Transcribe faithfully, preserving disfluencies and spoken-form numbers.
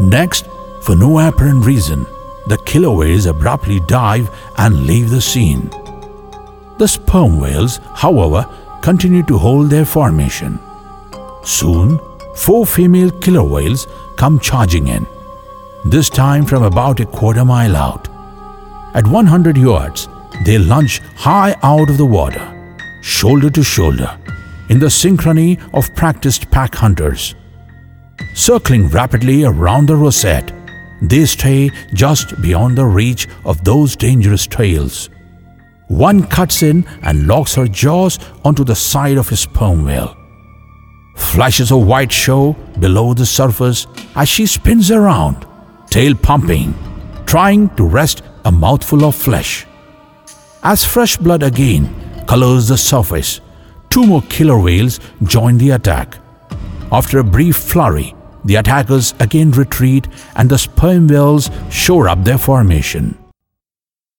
Next, for no apparent reason, the killer whales abruptly dive and leave the scene. The sperm whales, however, continue to hold their formation. Soon, four female killer whales come charging in, this time from about a quarter mile out. At one hundred yards, they lunge high out of the water, shoulder to shoulder, in the synchrony of practiced pack hunters. Circling rapidly around the rosette, they stay just beyond the reach of those dangerous tails. One cuts in and locks her jaws onto the side of a sperm whale. Flashes of white show below the surface as she spins around, tail pumping, trying to wrest a mouthful of flesh. As fresh blood again colors the surface, two more killer whales join the attack. After a brief flurry, the attackers again retreat and the sperm whales shore up their formation.